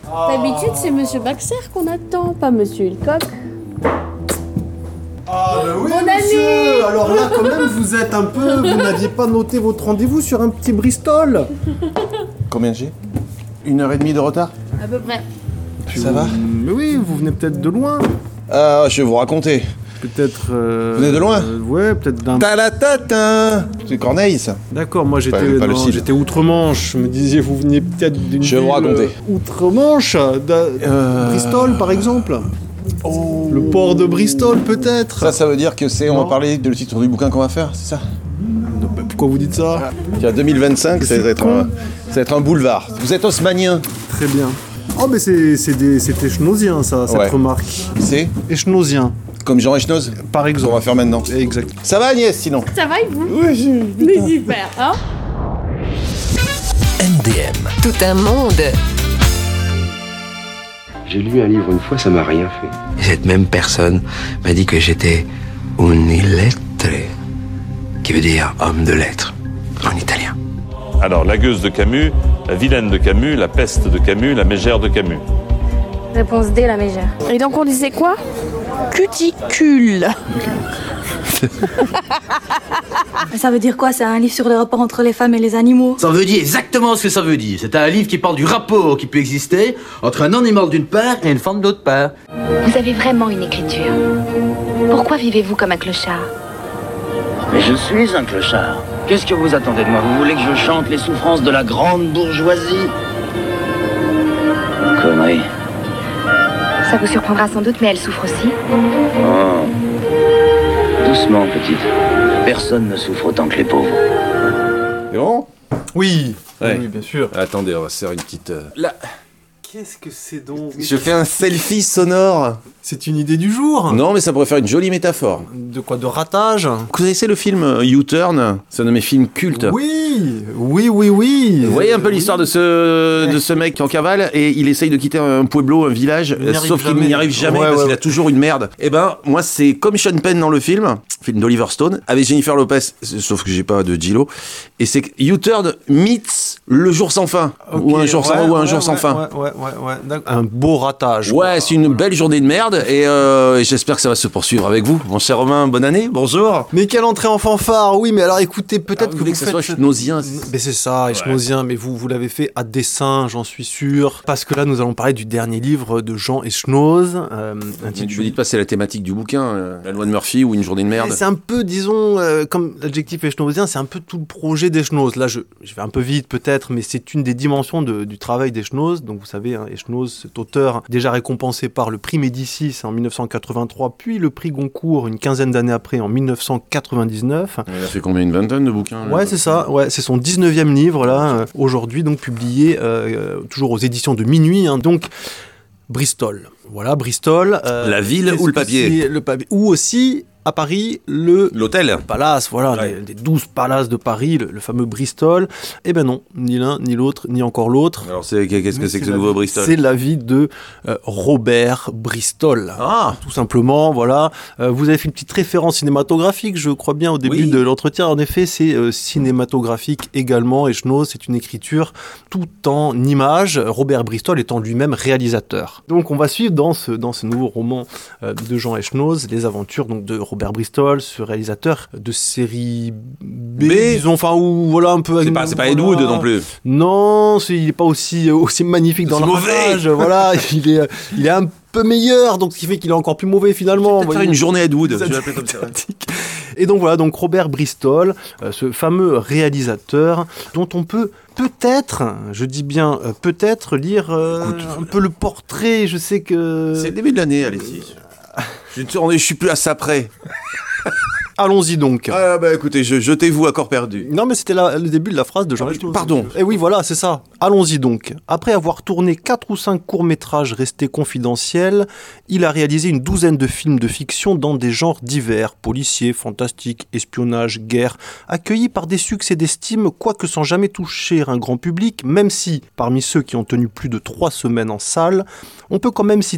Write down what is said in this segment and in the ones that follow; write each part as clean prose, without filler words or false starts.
D'habitude, c'est Monsieur Baxter qu'on attend, pas Monsieur Hilcock. Ah bah oui, Bonne monsieur. année. Alors là, quand même, vous êtes un peu... Vous n'aviez pas noté votre rendez-vous sur un petit Bristol. Combien j'ai 1h30 de retard? À peu près. Ça va? Mais oui, vous venez peut-être de loin. Ah, je vais vous raconter. Peut-être... Vous venez de loin? Ouais, peut-être d'un... Ta-la-ta-ta. C'est Corneille, ça. D'accord, moi Pas le style. j'étais outre-Manche. Je me disais, vous veniez peut-être d'une Je vais vous ville, raconter. Outre-Manche, Bristol, par exemple. Oh. Le port de Bristol, peut-être. Ça veut dire que c'est... On va parler de le titre du bouquin qu'on va faire, c'est ça? Non, bah, pourquoi vous dites ça? Tiens, 2025, ça va être un boulevard. Vous êtes haussmannien. Très bien. Oh, mais c'est échnosien, ça, cette Ouais. remarque. C'est Échnosien, comme Jean Echnoz, par qu'on exemple. va faire maintenant. Exact. Ça va, Agnès, sinon? Ça va et vous? Oui, C'est super, hein? MDM. Tout un monde. J'ai lu un livre une fois, ça m'a rien fait. Cette même personne m'a dit que j'étais un illettré, qui veut dire homme de lettres en italien. Alors, la gueuse de Camus, la vilaine de Camus, la peste de Camus, la mégère de Camus. Réponse D, la mégère. Et donc on disait quoi? Cuticule. Ça veut dire quoi? C'est un livre sur le rapport entre les femmes et les animaux? Ça veut dire exactement ce que ça veut dire. C'est un livre qui parle du rapport qui peut exister entre un animal d'une part et une femme d'autre part. Vous avez vraiment une écriture. Pourquoi vivez-vous comme un clochard? Mais je suis un clochard. Qu'est-ce que vous attendez de moi? Vous voulez que je chante les souffrances de la grande bourgeoisie? Connerie. Ça vous surprendra sans doute, mais elle souffre aussi. Oh. Doucement, petite. Personne ne souffre autant que les pauvres. C'est bon? Oui, Ouais. oui, bien sûr. Attendez, on va se faire une petite... Là, Qu'est-ce que c'est donc? je fais un selfie sonore. C'est une idée du jour? Non, mais ça pourrait faire une jolie métaphore. De quoi? De ratage? Vous connaissez le film U-Turn? C'est un de mes films cultes. Oui, oui, oui, oui. Vous voyez un peu l'histoire de ce mec qui en cavale et il essaye de quitter un pueblo, un village, Il n'y arrive sauf qu'il jamais. n'y arrive jamais Ouais, parce ouais, qu'il a ouais. toujours une merde. Et ben, moi, c'est comme Sean Penn dans le film d'Oliver Stone, avec Jennifer Lopez, sauf que j'ai pas de J-Lo. Et c'est U-Turn meets Le Jour Sans Fin. Ok, Ou Un Jour Sans Fin. Ouais. D'accord. Un beau ratage. Ouais, c'est une belle journée de merde et j'espère que ça va se poursuivre avec vous. Mon cher Romain, bonne année, bonjour. Mais quelle entrée en fanfare, oui, mais alors écoutez, peut-être Vous que voulez vous que ça soit faites... schnauzien. Mais c'est ça, Eschnauzien, mais vous l'avez fait à dessein, j'en suis sûr. Parce que là, nous allons parler du dernier livre de Jean Eschnoz, Ne intitulé... dites pas c'est la thématique du bouquin, la loi de Murphy ou une journée de merde. C'est un peu, disons, comme l'adjectif Eschnozien, c'est un peu tout le projet d'Eschnoz. Là, je vais un peu vite peut-être, mais c'est une des dimensions du travail d'Eschnoz. Donc vous savez, hein, Eschnoz, cet auteur déjà récompensé par le prix Médicis en 1983, puis le prix Goncourt une quinzaine d'années après, en 1999. Il a fait combien, une vingtaine de bouquins? Ouais, c'est ça. Ouais, c'est son 19e livre, là, aujourd'hui, donc publié toujours aux éditions de Minuit. Hein, donc, Bristol. Voilà, Bristol. La ville qu'est-ce ou le que papier? c'est, le papier. Ou aussi, à Paris, le L'hôtel. palace, voilà, Ouais. des 12 palaces de Paris, le fameux Bristol. Eh ben non, ni l'un, ni l'autre, ni encore l'autre. Alors qu'est-ce que c'est que ce la nouveau vie- Bristol? C'est la vie de Robert Bristol. Ah, Tout simplement, voilà. Vous avez fait une petite référence cinématographique, je crois bien, au début Oui. de l'entretien. En effet, c'est cinématographique également. Eschnoz, c'est une écriture tout en images. Robert Bristol étant lui-même réalisateur. Donc, on va suivre dans ce nouveau roman de Jean Eschnoz, les aventures donc de Robert Bristol, ce réalisateur de série B, disons, enfin, ou voilà, un peu... c'est pas Ed Wood non plus. Non, il n'est pas aussi magnifique dans C'est le mauvais. ratage, voilà, il est un peu meilleur, donc ce qui fait qu'il est encore plus mauvais finalement. Peut-être faire une journée Ed Wood, je vais l'appeler comme ça. Et donc voilà, donc Robert Bristol, ce fameux réalisateur dont on peut peut-être, je dis bien peut-être, lire un peu le portrait. Je sais que... C'est le début de l'année, Alexis. Je suis plus à ça près. Allons-y donc. Ah bah écoutez, jetez-vous à corps perdu. Non mais c'était le début de la phrase de Jean Eschnoz. Pardon. Eh oui, voilà, c'est ça. Allons-y donc. Après avoir tourné 4 ou 5 courts-métrages restés confidentiels, il a réalisé une douzaine de films de fiction dans des genres divers, policiers, fantastiques, espionnage, guerre, accueillis par des succès d'estime, quoique sans jamais toucher un grand public, même si, parmi ceux qui ont tenu plus de 3 semaines en salle, on peut quand même citer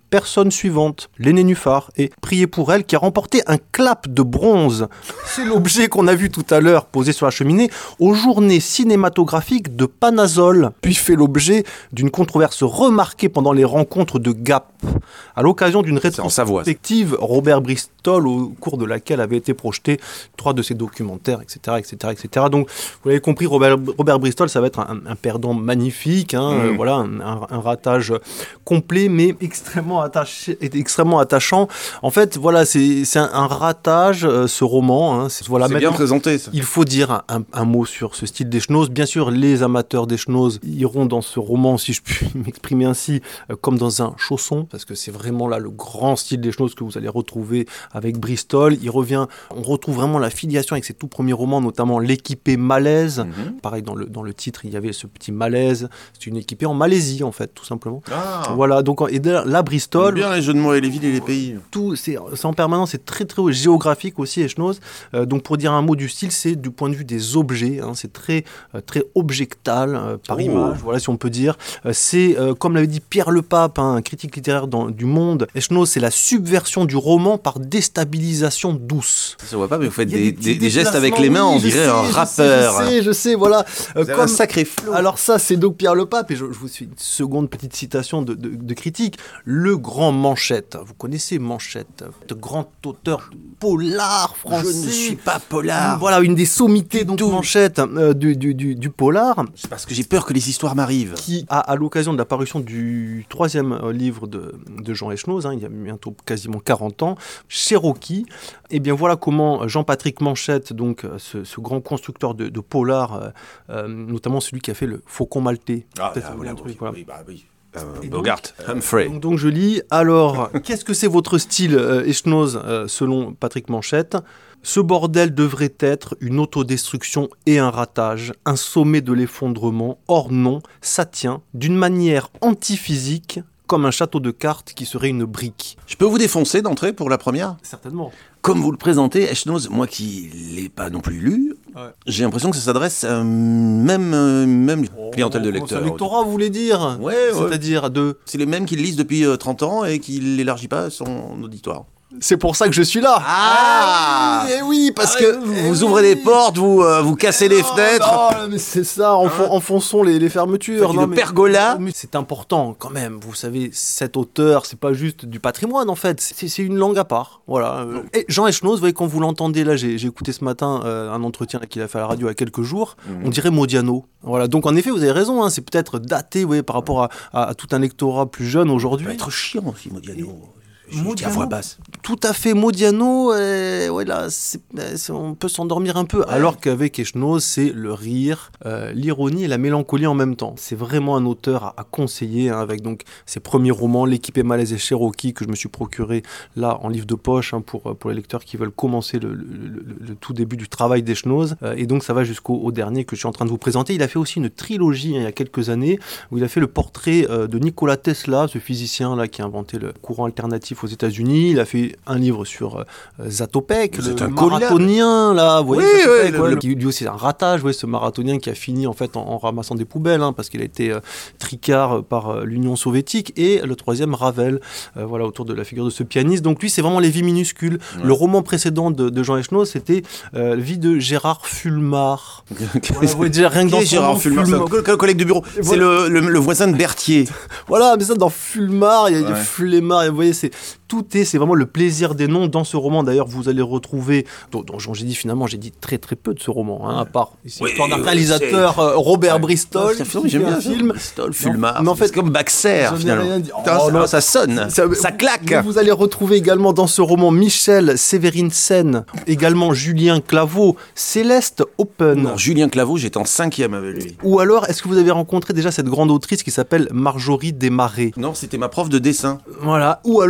personne suivante, les nénuphars, et priez pour elle qui a remporté un clap de bronze. C'est l'objet qu'on a vu tout à l'heure posé sur la cheminée aux journées cinématographiques de Panazol, puis fait l'objet d'une controverse remarquée pendant les rencontres de Gap. À l'occasion d'une rétrospective, Robert Bristol, au cours de laquelle avaient été projetés 3 de ses documentaires, etc., etc., etc. Donc, vous l'avez compris, Robert Bristol, ça va être un perdant magnifique, voilà, un ratage complet, mais extrêmement attachant. En fait, voilà, c'est un ratage, ce roman. Voilà, c'est bien présenté, ça. Il faut dire un mot sur ce style d'Echnoz. Bien sûr, les amateurs d'Echnoz iront dans ce roman, si je puis m'exprimer ainsi, comme dans un chausson, parce que c'est vraiment là le grand style d'Echnoz que vous allez retrouver avec Bristol. On retrouve vraiment la filiation avec ses tout premiers romans, notamment L'équipée malaise. Pareil, dans le titre, il y avait ce petit malaise. C'est une équipée en Malaisie, en fait, tout simplement. Voilà, donc, et là, Bristol... bien les jeux de mots et les villes et les pays. Tout, c'est en permanence, c'est très, très géographique aussi, Echnoz. Donc, pour dire un mot du style, c'est du point de vue des objets. C'est très, très objectal, par image, voilà, si on peut dire. C'est, comme l'avait dit Pierre Lepape, un critique littéraire du Monde, Echnoz, c'est la subversion du roman par déstabilisation douce. Ça se voit pas, mais vous faites des gestes avec les mains, on dirait un rappeur. Je sais, voilà. Comme un sacré flow. Alors ça, c'est donc Pierre Lepape, et je vous suis une seconde petite citation de critique. Le grand Manchette. Vous connaissez Manchette, de grand auteur de polar français. Je ne suis pas polar. Voilà, une des sommités, donc Manchette, du polar. C'est parce que j'ai peur que les histoires m'arrivent. Qui a, à l'occasion de la parution du 3e livre de Jean Echnoz, il y a bientôt quasiment 40 ans, Cherokee, et bien voilà comment Jean-Patrick Manchette, donc ce grand constructeur de polar, notamment celui qui a fait le Faucon Maltais. Bogart, Humphrey. Donc je lis, alors, qu'est-ce que c'est votre style, Echnoz, selon Patrick Manchette ? Ce bordel devrait être une autodestruction et un ratage, un sommet de l'effondrement. Or non, ça tient d'une manière antiphysique, comme un château de cartes qui serait une brique. Je peux vous défoncer d'entrée pour la première ? Certainement. Comme vous le présentez, Echnoz, moi qui ne l'ai pas non plus lu, j'ai l'impression que ça s'adresse à même clientèle de lecteurs. C'est un lectorat, vous voulez dire ? C'est-à-dire C'est les mêmes qui le lisent depuis 30 ans et qui ne l'élargit pas à son auditoire. C'est pour ça que je suis là. Oui, parce que vous ouvrez les portes, vous cassez les fenêtres. Non, mais c'est ça, enfonçons les fermetures. Le pergola. Mais c'est important quand même. Vous savez, cet auteur, c'est pas juste du patrimoine en fait. C'est une langue à part. Voilà. Et Jean Echnoz, vous voyez, quand vous l'entendez là, j'ai écouté ce matin un entretien qu'il a fait à la radio il y a quelques jours. On dirait Modiano. Voilà. Donc en effet, vous avez raison. C'est peut-être daté, par rapport à tout un lectorat plus jeune aujourd'hui. Ça va être chiant aussi, Modiano. Modiano, à voix basse. Tout à fait, Modiano, là, on peut s'endormir un peu. Alors qu'avec Echnoz, c'est le rire, l'ironie et la mélancolie en même temps. C'est vraiment un auteur à conseiller, avec donc ses premiers romans, L'équipée malaise et Cherokee, que je me suis procuré là en livre de poche, pour les lecteurs qui veulent commencer le tout début du travail d'Echnoz. Et donc ça va jusqu'au dernier que je suis en train de vous présenter. Il a fait aussi une trilogie il y a quelques années, où il a fait le portrait de Nikola Tesla, ce physicien là qui a inventé le courant alternatif aux États-Unis. Il a fait un livre sur Zatopek, le marathonien là, vous voyez, qui lui aussi c'est un ratage, ce marathonien qui a fini en fait en ramassant des poubelles, parce qu'il a été tricard par l'Union soviétique. Et le troisième, Ravel, autour de la figure de ce pianiste. Donc lui, c'est vraiment les vies minuscules. Le roman précédent de Jean Echnoz, c'était Vie de Gérard Fulmar. Vous voyez déjà rien que dans Gérard Fulmar, c'est un collègue de bureau. C'est le voisin de Berthier. Voilà, mais ça dans Fulmar, il y a Flemar, vous voyez, c'est vraiment le plaisir des noms dans ce roman. D'ailleurs, vous allez retrouver, dont j'ai dit très très peu de ce roman, à part l'histoire d'un réalisateur, Robert Bristol. J'aime bien film. Bristol, Fulmar. Mais en fait, c'est comme Baxter, finalement. Ça sonne, ça claque. Vous allez retrouver également dans ce roman Michel Severinsen, également Julien Claveau, Céleste Open. Non, Julien Claveau, j'étais en 5e avec lui. Ou alors, est-ce que vous avez rencontré déjà cette grande autrice qui s'appelle Marjorie Desmarais ? Non, c'était ma prof de dessin. Voilà. Ou alors ce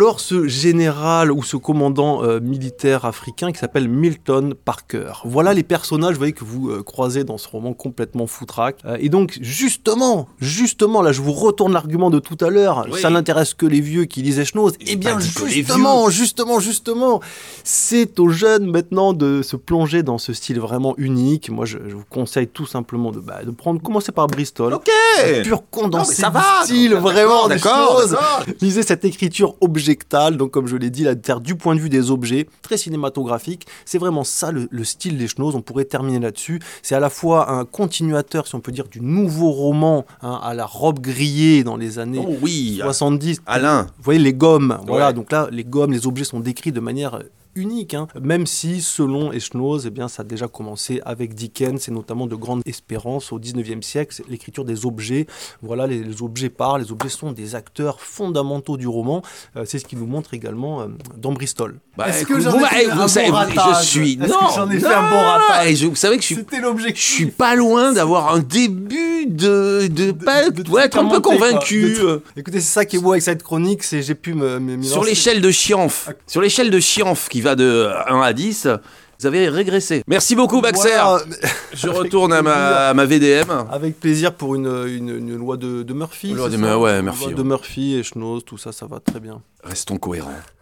général ou ce commandant militaire africain qui s'appelle Milton Parker. Voilà les personnages, vous voyez, que vous croisez dans ce roman complètement foutraque. Et donc, justement, là, je vous retourne l'argument de tout à l'heure. Oui. Ça n'intéresse que les vieux qui lisaient Schnoz. Eh bien, justement, c'est aux jeunes maintenant de se plonger dans ce style vraiment unique. Moi, je vous conseille tout simplement de commencer par Bristol. Ok. Pur condensé du style, vraiment, d'accord. Lisez cette écriture objectale, donc comme je l'ai dit, du point de vue des objets, très cinématographique. C'est vraiment ça le style des Schnoz. On pourrait terminer là-dessus. C'est à la fois un continuateur, si on peut dire, du nouveau roman à la Robe grillée dans les années 70. Alain. Vous voyez les gommes. Voilà, donc là, les gommes, les objets sont décrits de manière unique, même si selon Schnoz, eh bien, ça a déjà commencé avec Dickens et notamment de grandes espérances au 19e siècle, c'est l'écriture des objets. Voilà, les objets parlent, les objets sont des acteurs fondamentaux du roman. C'est ce qu'il nous montre également dans Bristol. Est-ce que j'en ai fait un bon ratage ? J'en ai fait un bon ratage. Vous savez que je suis pas loin d'avoir un début être un peu convaincu. Écoutez, c'est ça qui est beau avec cette chronique, c'est j'ai pu me sur l'échelle de Chianf, qui va de 1 à 10, vous avez régressé. Merci beaucoup, Baxer. Voilà. Je retourne à ma VDM. Avec plaisir pour une loi de Murphy. Murphy. De Murphy et Schnoz, tout ça, ça va très bien. Restons cohérents.